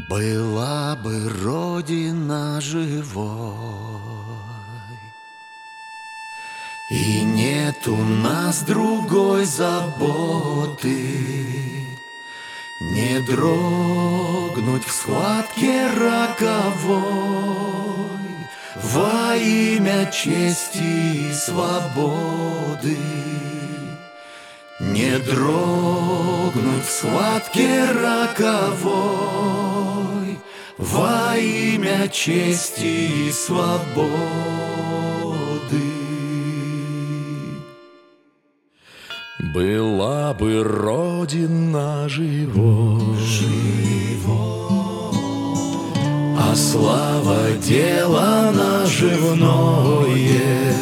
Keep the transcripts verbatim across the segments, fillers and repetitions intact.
Была бы Родина живой, и нет у нас другой заботы, не дрогнуть в схватке роковой во имя чести и свободы. Не дрогнуть в схватке роковой во имя чести и свободы. Была бы Родина живой, живой, а слава дело наживное,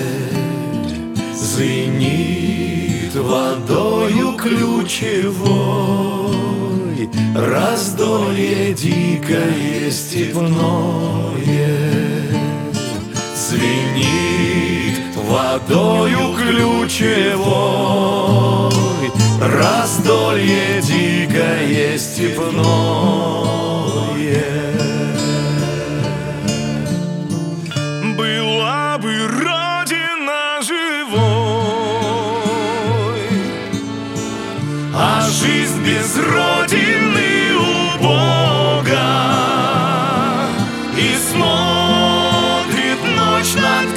звенит водою ключевой, раздолье дикое степное. Звенит водою ключевой, раздолье дикое степное. была бы Родина живой, а жизнь без родины убога, и смотрит ночь над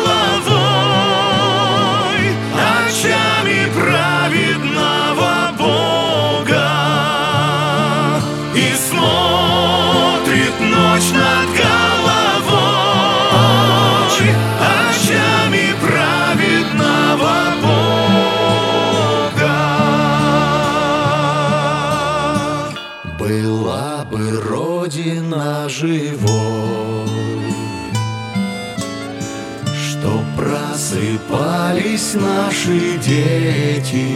головой очами праведного Бога, и смотрит ночь над головой очами праведного Бога. Была бы Родина живой, чтоб просыпались наши дети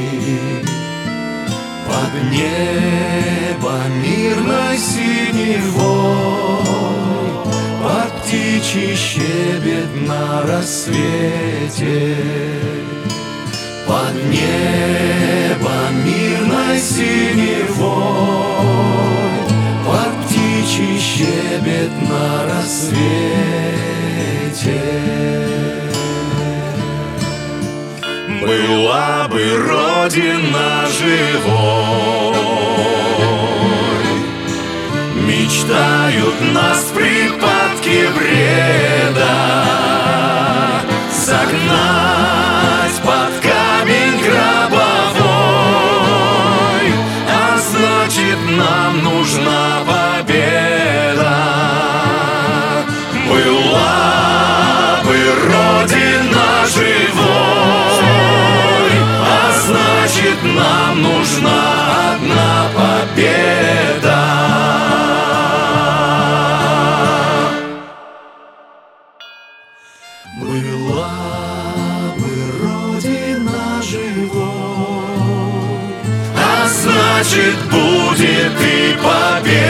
под небо мирной синевой, под птичий щебет на рассвете, под небо мирной синевой, под птичий щебет на рассвете. Была бы Родина живой, мечтают нас в припадке бреда загнать под камень гробовой, а значит нам нужна победа. Была бы Родина живой, а значит нам нужна одна победа. Была бы Родина живой, а значит будет и победа.